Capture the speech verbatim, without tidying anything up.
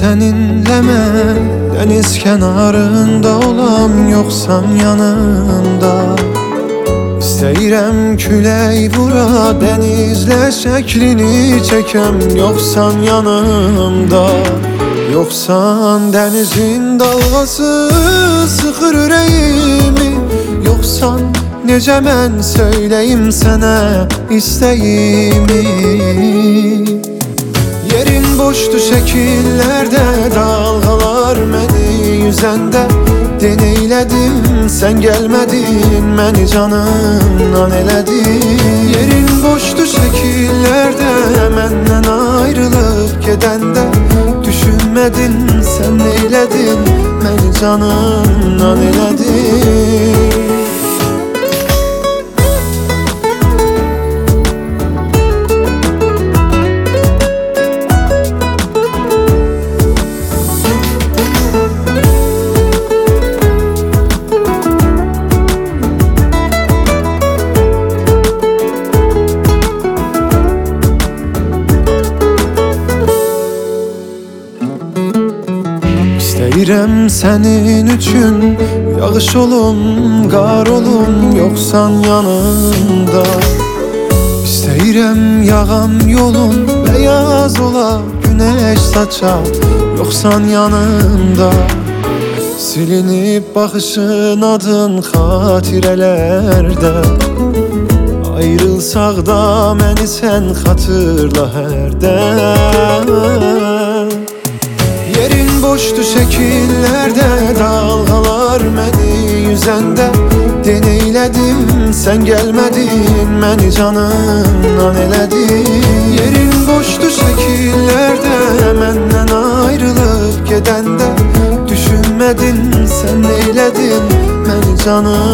seninle mən deniz kenarında olam, yoksan yanımda. İstəyirəm külək vura, denizle şəklini çəkəm, yoksan yanımda. Yoksan denizin dalğası sıxır ürəyimi, yoksan necə mən söyləyim sənə istəyimi. Yerin boşdu şəkillərdə, dalğalar məni yüzəndə. Deneylədim, sən gəlmədin, məni canımdan elədin. Yerin boşdu şəkillərdə, məndən ayrılıb gedəndə. Düşünmədin, sən neylədin, məni canımdan elədin. İstəyirəm sənin üçün yağış olum, qar olum, yoksan yanımda. İstəyirəm yağan yolun beyaz ola, güneş saça, yoksan yanımda. Silinib baxışın, adın xatirələrdə. Ayrılsaq da məni sən xatırla hərdən. Yerin boşdu şəkillərdə, dalğalar məni yüzəndə. Deneylədim, sən gəlmədin, məni canımdan elədin. Yerin boşdu şəkillərdə, məndən ayrılıb gedəndə. Düşünmədin, sən neylədin, məni canım